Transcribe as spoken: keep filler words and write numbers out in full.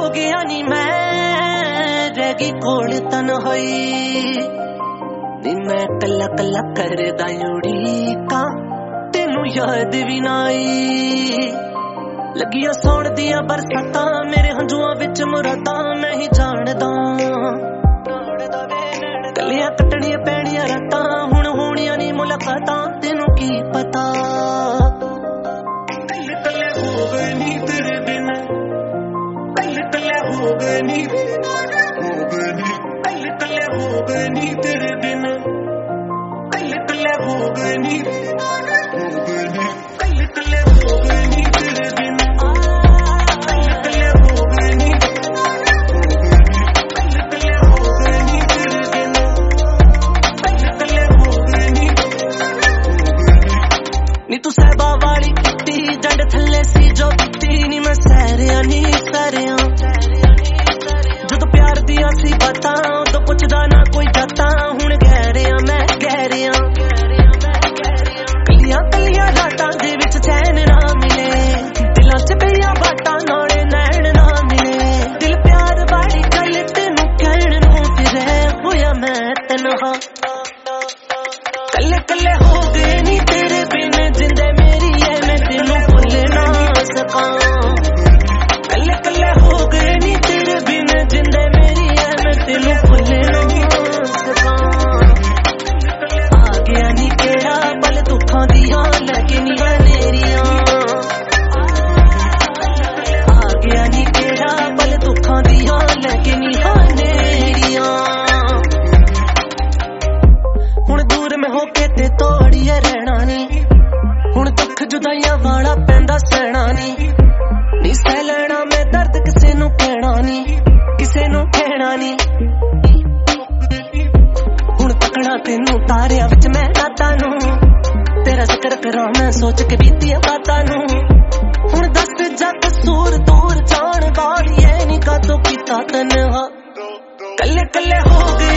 गया नी मैं रह गई कोल तन्हाई नी मैं कला कला करदा उड़ीका तेनू याद भी ना आई लगिया सौण दिया बरसातां मेरे हंजुआं विच मुरादां मैं ही जानदा कलियां कटणियां पैणियां रातां हुण होणियां नी मुलाकातां तेनू की पता कल्ले कल्ले हो गए नी तेरे बिन कल्ले कल्ले हो गए नी हो गए नी कल्ले कल्ले हो गए नी तेरे बिन कल्ले कल्ले हो गए नी हो गए नी कल्ले कल्ले हो गए नी तेरे बिन नी तू सहबा वाली किती जंड थल्ले सी जो बीती नी मैं सैरिया नी सैरिया जदों प्यार दिया सी बातां उदों पुछदा ना कोई जाता हुण गहरिया मैं गहरिया कलियां कलियां रातां दे विच चैन ना मिले दिलां च पईयां बाटां नाले नैण ना मिले दिल प्यार वाली गल तेनू कहण नूं फिरे होया मैं तन्हा कल्ले कल्ले हो गए नी तेरे बिन जिंदे मेरी है मैं तेनू भुल ना सकां कल्ले कल्ले हो गए नी तेरे बिन जिंदे मेरी है मैं तेनू भुल ना सकां आ गया नी केड़ा पल दुखां दियां लगे नी हनेरियां आ गया नी केड़ा पल दुखां दियां लगे नी हनेरियां हुण दूर में होके ते तोड़िए रहना नी हुण दुख जुदाइयां वाला पैंदा सहना नी नी सह लेना मैं दर्द किसे नू कहना नी किसे नू कहना नी हुण तकना तेनू तारियां विच मैं रातां नू तेरा जिक्र करा मैं सोच के बीतियां बातां नू हुण दस जा कसूर दूर जान वाली ऐ नी कातों कीता तन्हा कल्ले कल्ले हो गए